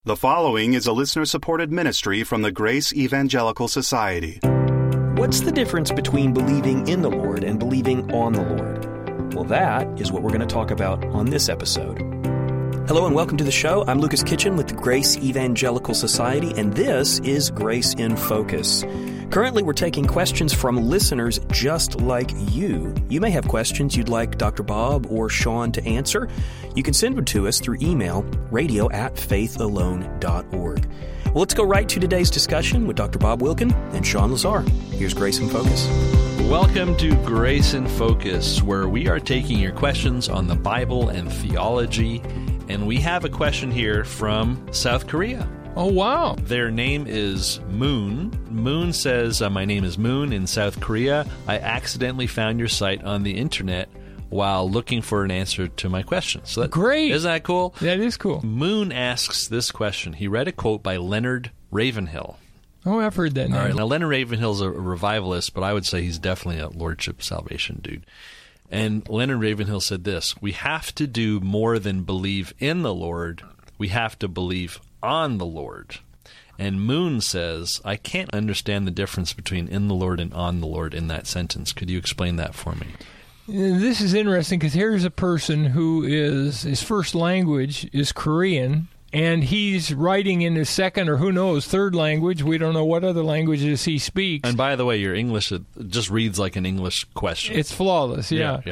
The following is a listener-supported ministry from the Grace Evangelical Society. What's the difference between believing in the Lord and believing on the Lord? Well, that is what we're going to talk about on this episode. Hello and welcome to the show. I'm Lucas Kitchen with the Grace Evangelical Society, and this is Grace in Focus. Currently, we're taking questions from listeners just like you. You may have questions you'd like Dr. Bob or Sean to answer. You can send them to us through email, radio@faithalone.org. Well, let's go right to today's discussion with Dr. Bob Wilkin and Sean Lazar. Here's Grace in Focus. Welcome to Grace in Focus, where we are taking your questions on the Bible and theology. And we have a question here from South Korea. Oh, wow. Their name is Moon. Moon says, my name is Moon in South Korea. I accidentally found your site on the internet while looking for an answer to my question. So Great. Isn't that cool? That is cool. Moon asks this question. He read a quote by Leonard Ravenhill. Oh, I've heard that name. All right. Now, Leonard Ravenhill's a revivalist, but I would say he's definitely a Lordship Salvation dude. And Leonard Ravenhill said this: we have to do more than believe in the Lord. We have to believe on the Lord. And Moon says, I can't understand the difference between in the Lord and on the Lord in that sentence. Could you explain that for me? This is interesting because here's a person who his first language is Korean, and he's writing in his second or who knows, third language. We don't know what other languages he speaks. And by the way, your English just reads like an English question. It's flawless, yeah.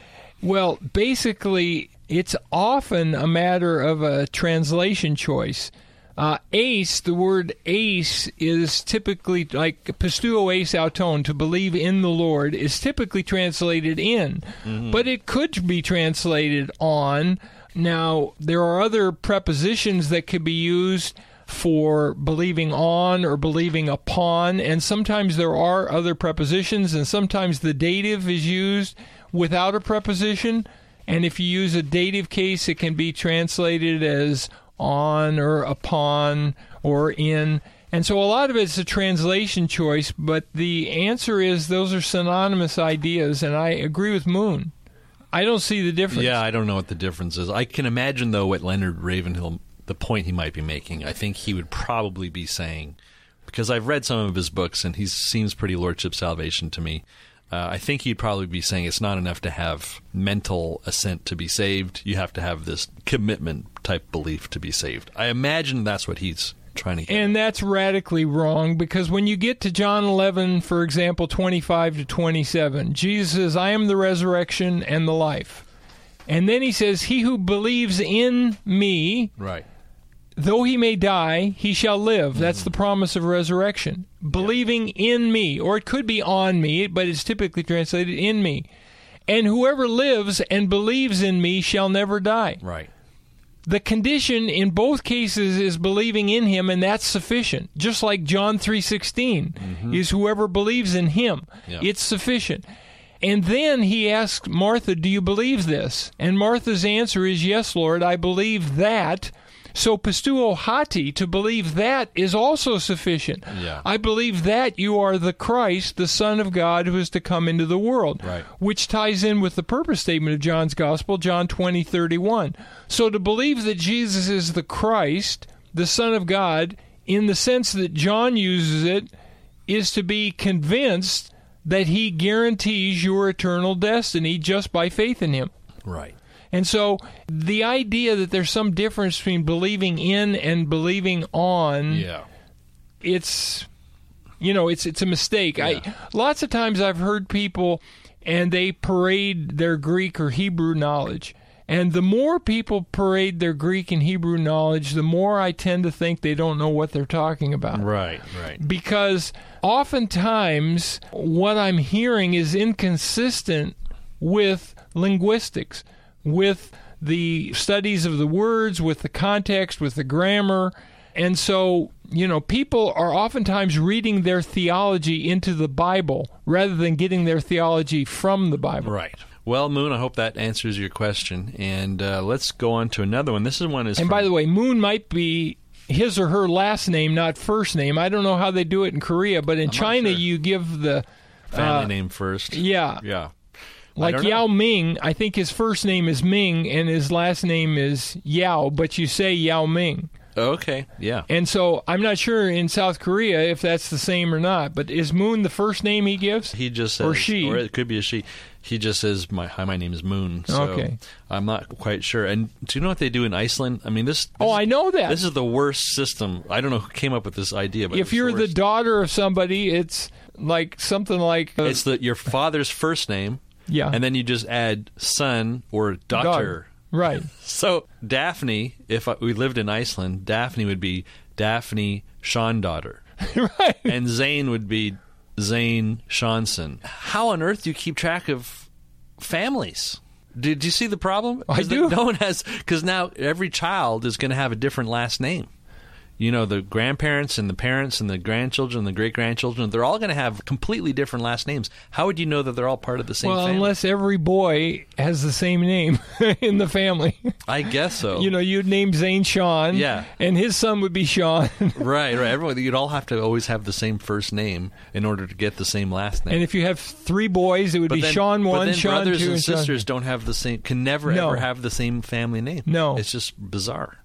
Well, basically, it's often a matter of a translation choice. Ace, the word ace is typically like pistuo ace auton, to believe in the Lord, is typically translated in, but it could be translated on. Now, there are other prepositions that could be used for believing on or believing upon, and sometimes there are other prepositions, and sometimes the dative is used without a preposition, and if you use a dative case, it can be translated as on or upon or in. And so a lot of it's a translation choice, but the answer is those are synonymous ideas, and I agree with Moon. I don't see the difference. Yeah, I don't know what the difference is. I can imagine, though, what Leonard Ravenhill, the point he might be making. I think he would probably be saying, because I've read some of his books, and he seems pretty Lordship Salvation to me. I think he'd probably be saying it's not enough to have mental assent to be saved. You have to have this commitment-type belief to be saved. I imagine that's what he's trying to get. And that's radically wrong, because when you get to John 11, for example, 25 to 27, Jesus says, I am the resurrection and the life. And then he says, he who believes in me, right, though he may die, he shall live. That's the promise of resurrection. Believing in me, or it could be on me, but it's typically translated in me. And whoever lives and believes in me shall never die. Right. The condition in both cases is believing in him, and that's sufficient. Just like John 3:16 is whoever believes in him. Yep. It's sufficient. And then he asks Martha, do you believe this? And Martha's answer is, yes, Lord, I believe that. So pistuo hati, to believe that, is also sufficient. Yeah. I believe that you are the Christ, the Son of God, who is to come into the world, right, which ties in with the purpose statement of John's Gospel, John 20:31. So to believe that Jesus is the Christ, the Son of God, in the sense that John uses it, is to be convinced that he guarantees your eternal destiny just by faith in him. Right. And so the idea that there's some difference between believing in and believing on, it's a mistake. Yeah. Lots of times I've heard people, and they parade their Greek or Hebrew knowledge. And the more people parade their Greek and Hebrew knowledge, the more I tend to think they don't know what they're talking about. Right. Because oftentimes what I'm hearing is inconsistent with linguistics, with the studies of the words, with the context, with the grammar. And so, people are oftentimes reading their theology into the Bible rather than getting their theology from the Bible. Right. Well, Moon, I hope that answers your question. And let's go on to another one. This one is by the way, Moon might be his or her last name, not first name. I don't know how they do it in Korea, but in China, you give the family name first. Yeah. Like Yao Ming, I think his first name is Ming and his last name is Yao, but you say Yao Ming. Okay, yeah. And so I'm not sure in South Korea if that's the same or not, but is Moon the first name he gives? He just says, or she, or it could be a she. He just says, "Hi, my name is Moon." So okay. I'm not quite sure. And do you know what they do in Iceland? I mean, this. Oh, I know that. This is the worst system. I don't know who came up with this idea, but if you're the daughter of somebody, it's like something like it's your father's first name. Yeah, and then you just add son or daughter. Right. So Daphne, if we lived in Iceland, Daphne would be Daphne Seandaughter. Right. And Zane would be Zane Seanson. How on earth do you keep track of families? Did you see the problem? I do. No one has, because now every child is going to have a different last name. You know, the grandparents and the parents and the grandchildren and the great-grandchildren, they're all going to have completely different last names. How would you know that they're all part of the same family? Well, unless every boy has the same name in the family. I guess so. You know, you'd name Zane Sean, yeah, and his son would be Sean. Right. Everyone, you'd all have to always have the same first name in order to get the same last name. And if you have 3 boys, it would be Sean 1, Sean 2, brothers and Sean... sisters don't have the same, can never ever have the same family name. No. It's just bizarre.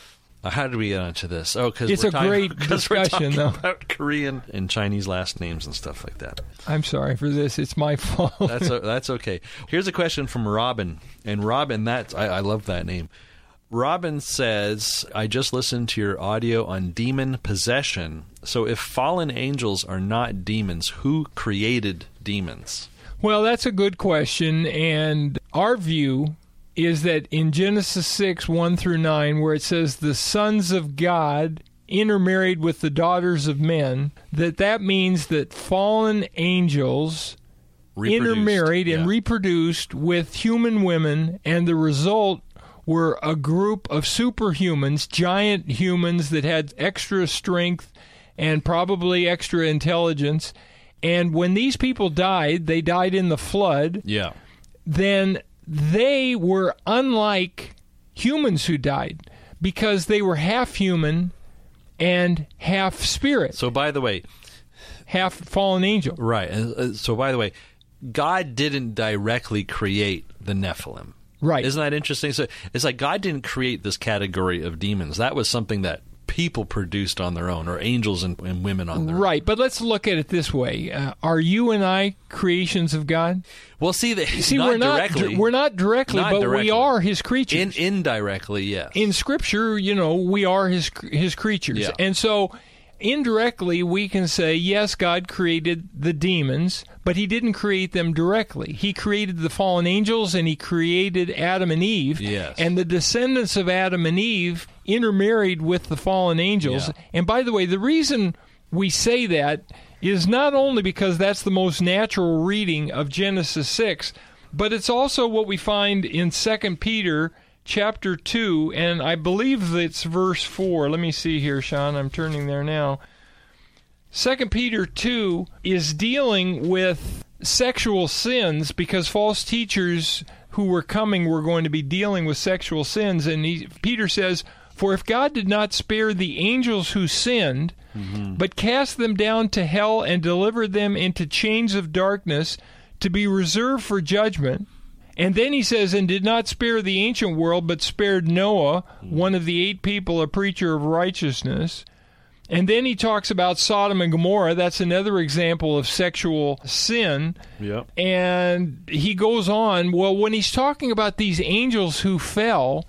How did we get onto this? Oh, because it's a great discussion, though, about Korean and Chinese last names and stuff like that. I'm sorry for this; it's my fault. That's okay. Here's a question from Robin, and Robin, I love that name. Robin says, "I just listened to your audio on demon possession. So, if fallen angels are not demons, who created demons?" Well, that's a good question, and our view is that in Genesis 6, 1 through 9, where it says the sons of God intermarried with the daughters of men, that means that fallen angels intermarried and reproduced with human women, and the result were a group of superhumans, giant humans that had extra strength and probably extra intelligence. And when these people died, they died in the flood. Yeah. Then they were unlike humans who died because they were half human and half spirit. So, by the way, half fallen angel. Right. So, by the way, God didn't directly create the Nephilim. Right. Isn't that interesting? So, it's like God didn't create this category of demons. That was something that people produced on their own, or angels and women on their own. Right, but let's look at it this way. Are you and I creations of God? Well, see, not we're directly. We're not directly, but we are His creatures. Indirectly, yes. In Scripture, we are His creatures. Yeah. And so, indirectly, we can say, yes, God created the demons, but He didn't create them directly. He created the fallen angels, and He created Adam and Eve. Yes. And the descendants of Adam and Eve intermarried with the fallen angels. Yeah. And by the way, the reason we say that is not only because that's the most natural reading of Genesis 6, but it's also what we find in 2 Peter chapter 2, and I believe it's verse 4. Let me see here, Sean. I'm turning there now. 2 Peter 2 is dealing with sexual sins because false teachers who were coming were going to be dealing with sexual sins. And Peter says, "For if God did not spare the angels who sinned, but cast them down to hell and delivered them into chains of darkness to be reserved for judgment," and then he says, "and did not spare the ancient world, but spared Noah, one of the 8 people, a preacher of righteousness." And then he talks about Sodom and Gomorrah. That's another example of sexual sin. Yep. And he goes on, well, when he's talking about these angels who fell,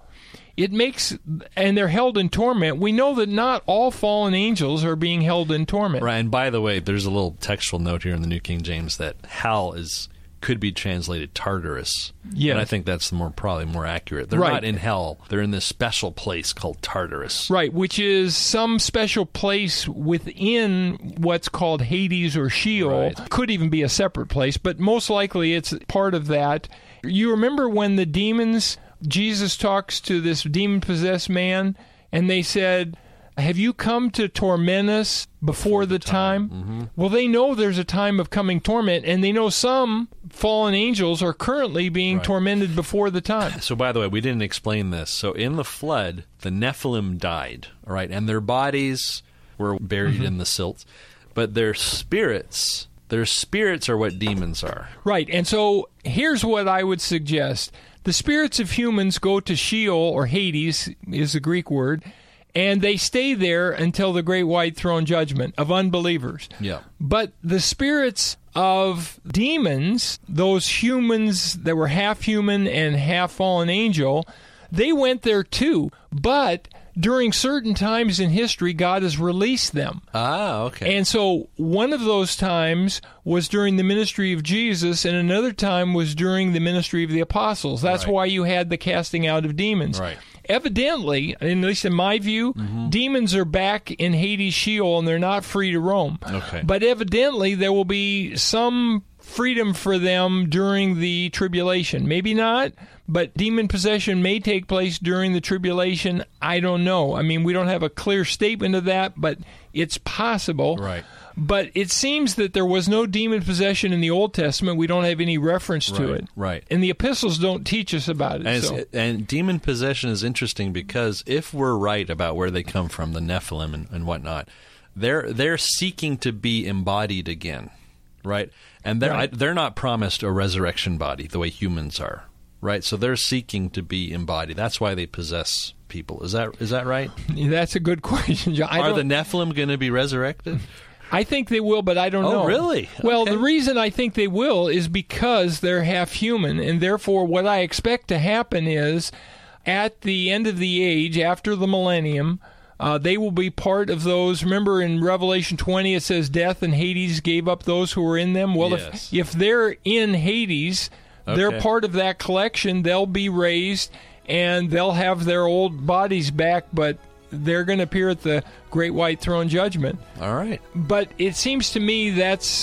and they're held in torment, we know that not all fallen angels are being held in torment. Right, and by the way, there's a little textual note here in the New King James that hell could be translated Tartarus. Yeah. And I think that's probably more accurate. They're not in hell. They're in this special place called Tartarus. Right, which is some special place within what's called Hades or Sheol. Right. Could even be a separate place, but most likely it's part of that. You remember when the demons, Jesus talks to this demon-possessed man, and they said, "Have you come to torment us before the time?" Mm-hmm. Well, they know there's a time of coming torment, and they know some fallen angels are currently being tormented before the time. So, by the way, we didn't explain this. So, in the flood, the Nephilim died, all right, and their bodies were buried in the silt, but their spirits are what demons are. Right, and so here's what I would suggest. The spirits of humans go to Sheol, or Hades is the Greek word, And they stay there until the great white throne judgment of unbelievers. Yeah. But the spirits of demons, those humans that were half human and half fallen angel, they went there too. But during certain times in history, God has released them. Ah, okay. And so one of those times was during the ministry of Jesus, and another time was during the ministry of the apostles. That's Right. why you had the casting out of demons. Right. Evidently, at least in my view, demons are back in Hades, Sheol, and they're not free to roam. Okay. But evidently, there will be some freedom for them during the tribulation. Maybe not, but demon possession may take place during the tribulation. I don't know. I mean, we don't have a clear statement of that, but it's possible. Right. But it seems that there was no demon possession in the Old Testament. We don't have any reference to it. Right. And the epistles don't teach us about it. And demon possession is interesting because if we're right about where they come from, the Nephilim and whatnot, they're seeking to be embodied again, right? And they're not promised a resurrection body the way humans are, right? So they're seeking to be embodied. That's why they possess people. Is that right? That's a good question, John. Are the Nephilim going to be resurrected? I think they will, but I don't know. Oh, really? Well, Okay. the reason I think they will is because they're half human, and therefore what I expect to happen is at the end of the age, after the millennium, they will be part of those. Remember in Revelation 20 it says death and Hades gave up those who were in them? Well, Yes. if they're in Hades, they're Okay. part of that collection. They'll be raised, and they'll have their old bodies back, but they're going to appear at the Great White Throne Judgment. All right. But it seems to me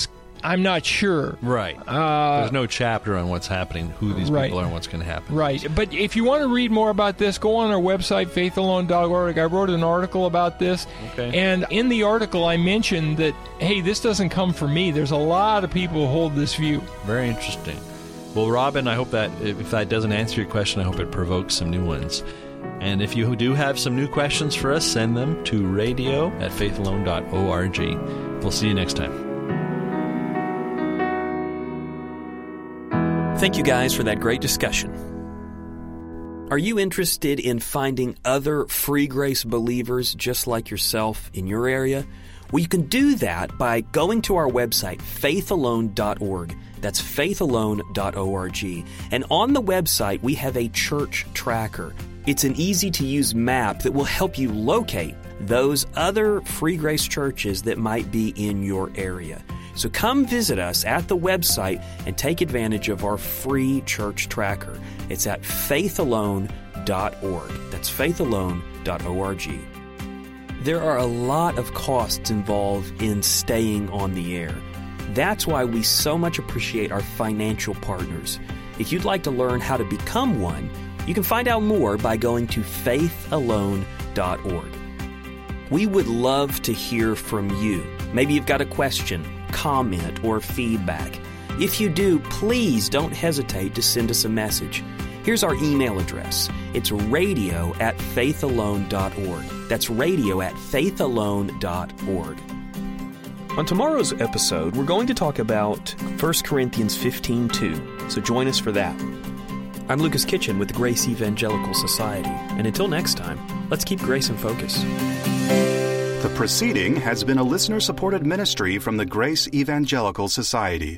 I'm not sure. Right. There's no chapter on what's happening, who these Right. people are, and what's going to happen. Right. But if you want to read more about this, go on our website, faithalone.org. I wrote an article about this. Okay. And in the article, I mentioned that, hey, this doesn't come from me. There's a lot of people who hold this view. Very interesting. Well, Robin, I hope that if that doesn't answer your question, I hope it provokes some new ones. And if you do have some new questions for us, send them to radio@faithalone.org. We'll see you next time. Thank you guys for that great discussion. Are you interested in finding other free grace believers just like yourself in your area? Well, you can do that by going to our website, faithalone.org. That's faithalone.org. And on the website, we have a church tracker. It's an easy-to-use map that will help you locate those other free grace churches that might be in your area. So come visit us at the website and take advantage of our free church tracker. It's at faithalone.org. That's faithalone.org. There are a lot of costs involved in staying on the air. That's why we so much appreciate our financial partners. If you'd like to learn how to become one, you can find out more by going to faithalone.org. We would love to hear from you. Maybe you've got a question, comment, or feedback. If you do, please don't hesitate to send us a message. Here's our email address. It's radio@faithalone.org. That's radio@faithalone.org. On tomorrow's episode, we're going to talk about 1 Corinthians 15:2, so join us for that. I'm Lucas Kitchen with the Grace Evangelical Society, and until next time, let's keep grace in focus. The proceeding has been a listener-supported ministry from the Grace Evangelical Society.